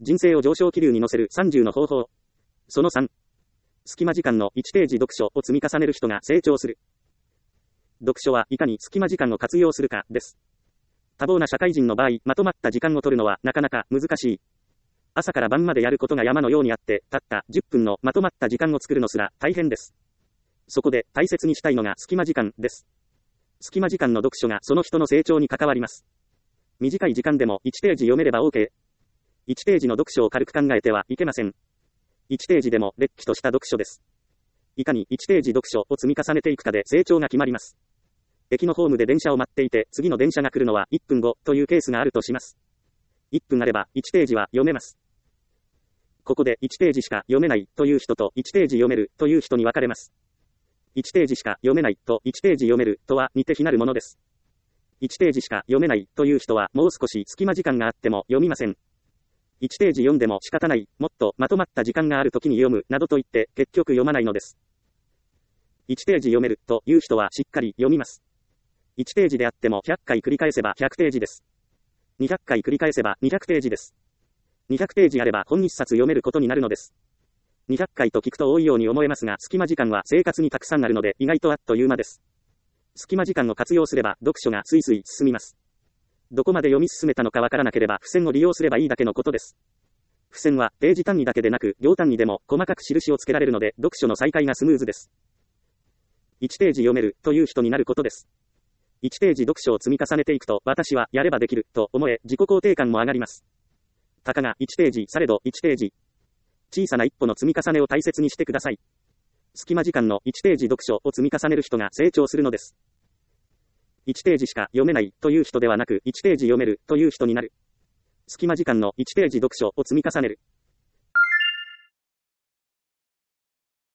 人生を上昇気流に乗せる30の方法。その3。隙間時間の1ページ読書を積み重ねる人が成長する。読書はいかに隙間時間を活用するかです。多忙な社会人の場合、まとまった時間を取るのはなかなか難しい。朝から晩までやることが山のようにあって、たった10分のまとまった時間を作るのすら大変です。そこで大切にしたいのが隙間時間です。隙間時間の読書がその人の成長に関わります。短い時間でも1ページ読めれば OK。1ページの読書を軽く考えてはいけません。1ページでもれっきとした読書です。いかに1ページ読書を積み重ねていくかで成長が決まります。駅のホームで電車を待っていて、次の電車が来るのは1分後というケースがあるとします。1分あれば1ページは読めます。ここで1ページしか読めないという人と1ページ読めるという人に分かれます。1ページしか読めないと1ページ読めるとは似て非なるものです。1ページしか読めないという人はもう少し隙間時間があっても読みません。1ページ読んでも仕方ない、もっとまとまった時間がある時に読むなどと言って結局読まないのです。1ページ読めるという人はしっかり読みます。1ページであっても100回繰り返せば100ページです。200回繰り返せば200ページです。200ページあれば本1冊読めることになるのです。200回と聞くと多いように思えますが、隙間時間は生活にたくさんあるので意外とあっという間です。隙間時間を活用すれば読書がスイスイ進みます。どこまで読み進めたのかわからなければ付箋を利用すればいいだけのことです。付箋はページ単位だけでなく行単位でも細かく印をつけられるので読書の再開がスムーズです。1ページ読めるという人になることです。1ページ読書を積み重ねていくと私はやればできると思え自己肯定感も上がります。たかが1ページされど1ページ。小さな一歩の積み重ねを大切にしてください。隙間時間の1ページ読書を積み重ねる人が成長するのです。1ページしか読めないという人ではなく1ページ読めるという人になる。隙間時間の1ページ読書を積み重ねる。